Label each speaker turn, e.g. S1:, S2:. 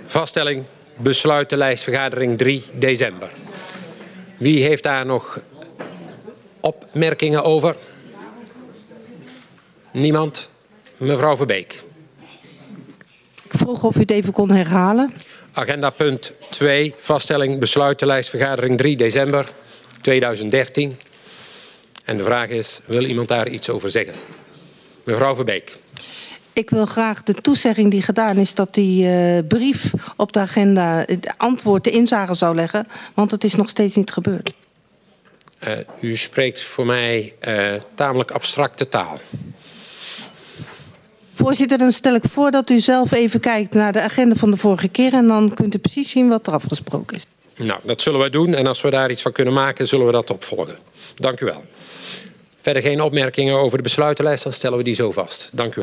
S1: Vaststelling besluitenlijstvergadering 3 december. Wie heeft daar nog opmerkingen over? Niemand? Mevrouw Verbeek.
S2: Ik vroeg of u het even kon herhalen.
S1: Agenda punt 2, vaststelling besluitenlijstvergadering 3 december 2013. En de vraag is, wil iemand daar iets over zeggen? Mevrouw Verbeek.
S2: Ik wil graag de toezegging die gedaan is dat die brief op de agenda het antwoord de inzage zou leggen. Want het is nog steeds niet gebeurd.
S1: U spreekt voor mij tamelijk abstracte taal.
S2: Voorzitter, dan stel ik voor dat u zelf even kijkt naar de agenda van de vorige keer. En dan kunt u precies zien wat er afgesproken is.
S1: Nou, dat zullen wij doen. En als we daar iets van kunnen maken, zullen we dat opvolgen. Dank u wel. Verder geen opmerkingen over de besluitenlijst, dan stellen we die zo vast. Dank u wel.